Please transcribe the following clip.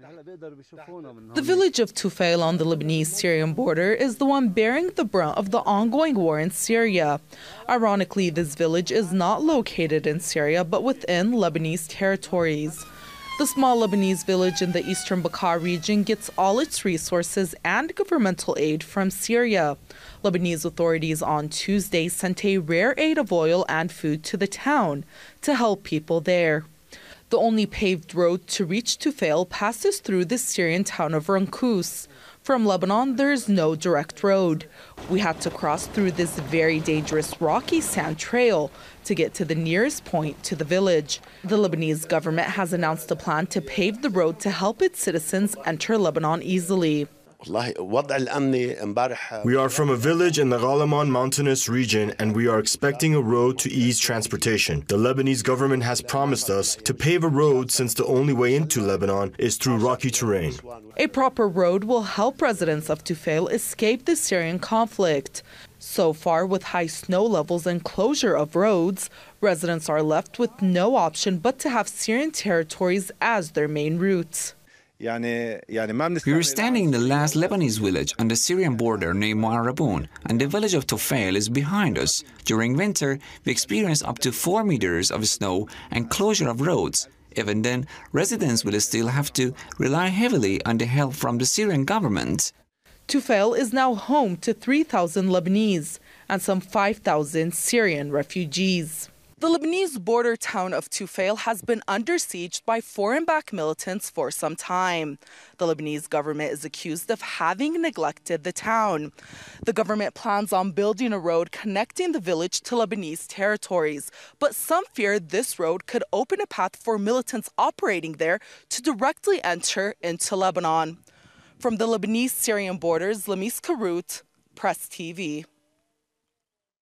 The village of Tufail on the Lebanese-Syrian border is the one bearing the brunt of the ongoing war in Syria. Ironically, this village is not located in Syria but within Lebanese territories. The small Lebanese village in the eastern Bekaa region gets all its resources and governmental aid from Syria. Lebanese authorities on Tuesday sent a rare aid of oil and food to the town to help people there. The only paved road to reach Tufail passes through the Syrian town of Rankous. From Lebanon, there is no direct road. We had to cross through this very dangerous rocky sand trail to get to the nearest point to the village. The Lebanese government has announced a plan to pave the road to help its citizens enter Lebanon easily. We are from a village in the Ghalaman mountainous region and we are expecting a road to ease transportation. The Lebanese government has promised us to pave a road since the only way into Lebanon is through rocky terrain. A proper road will help residents of Tufail escape the Syrian conflict. So far, with high snow levels and closure of roads, residents are left with no option but to have Syrian territories as their main routes. We are standing in the last Lebanese village on the Syrian border named Mu'arrabun, and the village of Tufail is behind us. During winter, we experience up to 4 meters of snow and closure of roads. Even then, residents will still have to rely heavily on the help from the Syrian government. Tufail is now home to 3,000 Lebanese and some 5,000 Syrian refugees. The Lebanese border town of Tufail has been under siege by foreign-backed militants for some time. The Lebanese government is accused of having neglected the town. The government plans on building a road connecting the village to Lebanese territories, but some fear this road could open a path for militants operating there to directly enter into Lebanon. From the Lebanese-Syrian borders, Lamis Karut, Press TV.